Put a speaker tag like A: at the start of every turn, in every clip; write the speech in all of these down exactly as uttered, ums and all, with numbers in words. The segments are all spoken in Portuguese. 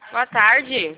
A: Boa tarde.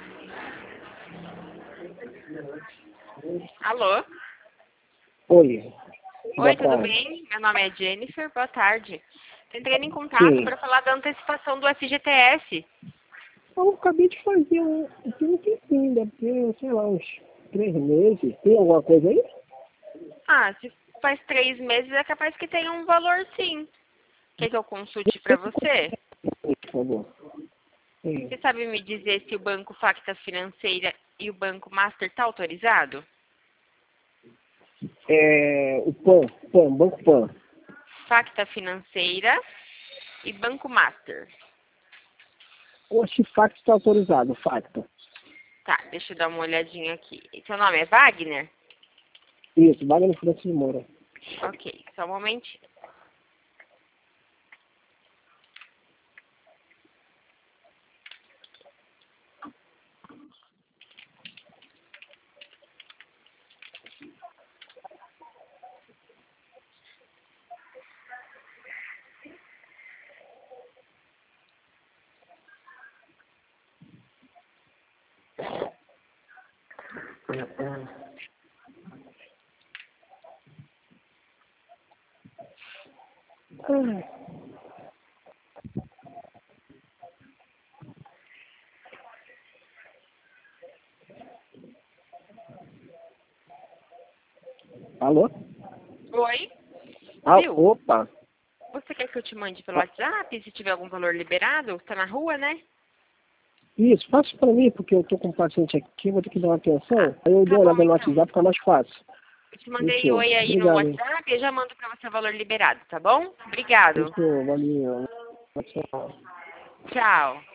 A: Alô?
B: Oi. Boa
A: Oi, tudo
B: tarde.
A: bem? Meu nome é Jennifer. Boa tarde. Tô entrando em contato
B: Sim.
A: para falar da antecipação do F G T S.
B: Eu acabei de fazer um, tem um tempinho, deve ter, sei lá, uns três meses. Tem alguma coisa aí?
A: Ah, se faz três meses é capaz que tenha um valor, sim. Quer que eu consulte para você?
B: Por favor. Sim.
A: Você sabe me dizer se o Banco Facta Financeira e o Banco Master tá autorizado?
B: É, o PAN, PAN, Banco PAN.
A: Facta Financeira e Banco Master.
B: Eu acho que Facta está autorizado, Facta.
A: Tá, deixa eu dar uma olhadinha aqui. Seu nome é Wagner?
B: Isso, Wagner Francisco Moura.
A: Ok, só um momentinho.
B: Ah. Alô?
A: Oi?
B: Ah,
A: Viu?
B: opa.
A: Você quer que eu te mande pelo WhatsApp, se tiver algum valor liberado? Tá na rua, né?
B: Isso, faça para mim, porque eu tô com um paciente aqui, vou ter que dar uma
A: Ah,
B: atenção. Aí eu
A: tá
B: dou uma
A: bom
B: olhada no
A: então.
B: WhatsApp, fica mais fácil.
A: Eu te mandei
B: Fechou.
A: oi aí no
B: Obrigado, hein?
A: WhatsApp e já mando pra você o valor liberado, tá bom? Obrigado.
B: Fechou, valeu. Tchau.
A: Tchau.